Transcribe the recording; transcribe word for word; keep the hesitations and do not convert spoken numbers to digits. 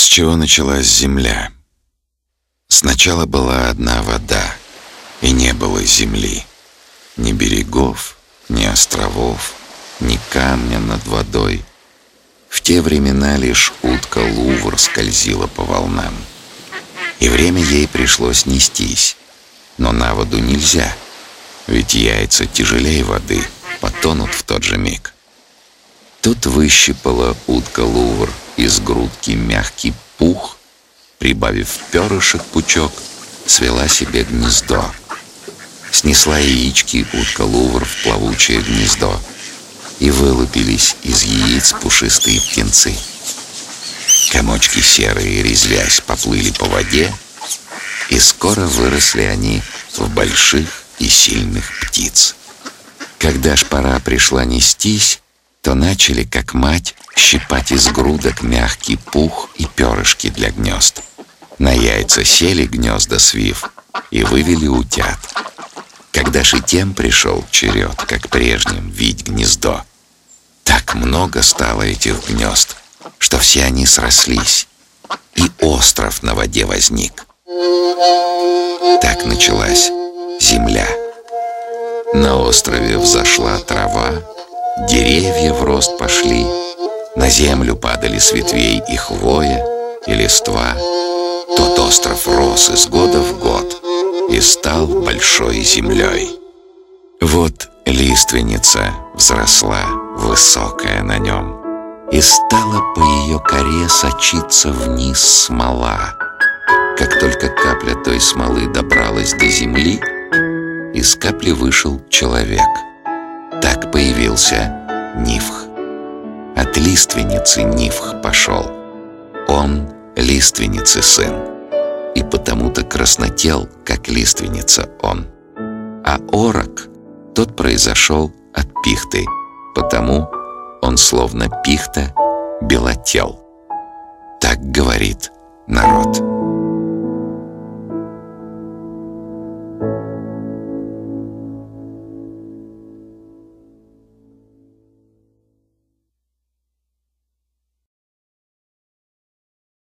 чего началась земля? Сначала была одна вода, и не было земли. Ни берегов, ни островов, ни камня над водой. В те времена лишь утка Лувр скользила по волнам. И время ей пришлось нестись. Но на воду нельзя, ведь яйца тяжелее воды, потонут в тот же миг. Тут выщипала утка Лувр из грудки мягкий пух, прибавив перышек пучок, свела себе гнездо. Снесла яички утка Лувр в плавучее гнездо, и вылупились из яиц пушистые птенцы. Комочки серые, резвясь, поплыли по воде, и скоро выросли они в больших и сильных птиц. Когда ж пора пришла нестись, то начали, как мать, щипать из грудок мягкий пух и перышки для гнезд. На яйца сели гнезда свив и вывели утят. Когда ж и тем пришел черед, как прежним, вить гнездо, так много стало этих гнезд, что все они срослись, и остров на воде возник. Так началась земля. На острове взошла трава, деревья в рост пошли, на землю падали с ветвей и хвоя, и листва. Тот остров рос из года в год и стал большой землей. Вот лиственница взросла, высокая на нем, и стала по ее коре сочиться вниз смола. Как только капля той смолы добралась до земли, из капли вышел человек. Так появился Нифх. От лиственницы Нифх пошел. Он лиственницы сын, и потому-то краснотел, как лиственница он. А орок, тот произошел от пихты, потому он словно пихта белотел. Так говорит народ.